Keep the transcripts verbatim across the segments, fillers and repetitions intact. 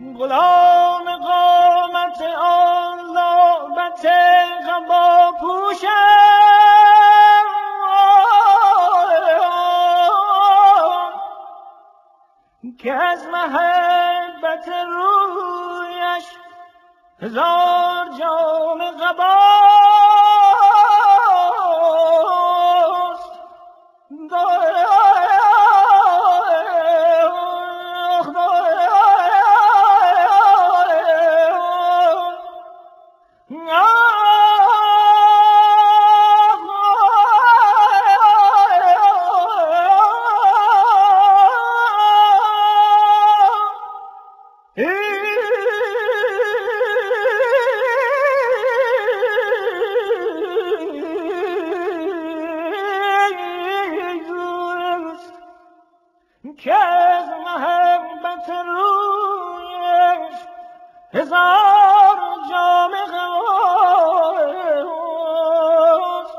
غلام قامت آن لعبت قبا پوشم که از محبت رویش هزار جام قباست. که از محبت رویش هزار جام قباست.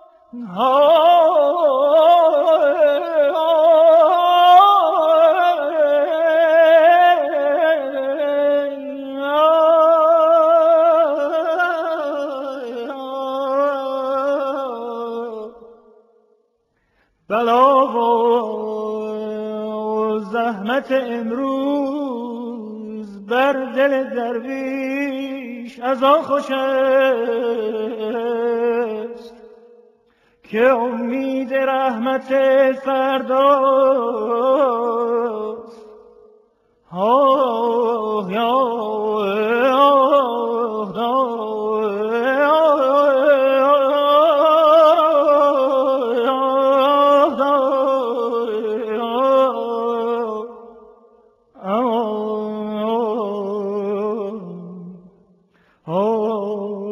بلا و زحمت امروز بر دل درویش از آن خوش است که امید رحمت فرداست. آه یا Oh